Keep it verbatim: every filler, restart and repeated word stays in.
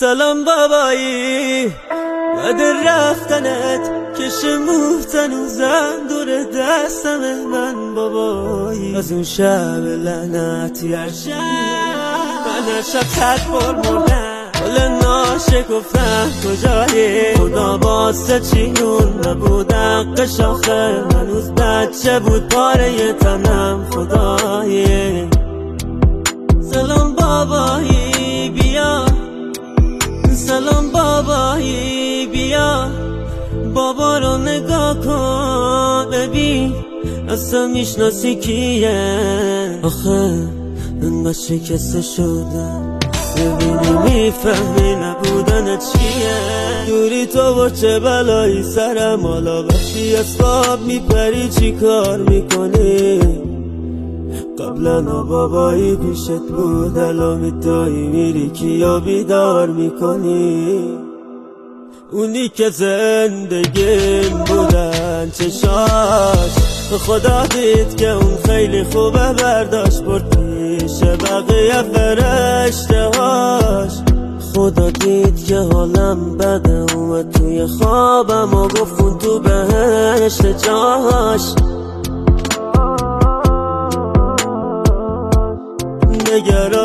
سلام بابایی، بعد رفتنت کش موتن زن دور دستم من بابایی. از اون شب لعنتی هر شب من هر شب صد بار مردم، گل ناشکفتم کجایی؟ خدا واسه چیون نبودم قش آخر هنوز بچه بود پاره تنم خدایی. سلام بابایی بیا، سلام بابایی بیا، بابا رو نگاه کن ببین اصلا میشناسی کیه؟ آخه انقدر شکسته شدم ببینی میفهمی نبودن چیه؟ دوری تو و چه بلایی سرم، حالا وقتی از خواب میپری چی کار میکنی؟ قبلا بابایی پیشت بود الان میتایی میری کیا بیدار میکنی؟ اونی که زندگیم بودن چشاش خدا دید که اون خیلی خوبه برداشت برد پیش بقیه فرشته هاش. خدا دید که حالم بده اومد توی خوابم و گفت اون تو بهشت جاش. نگران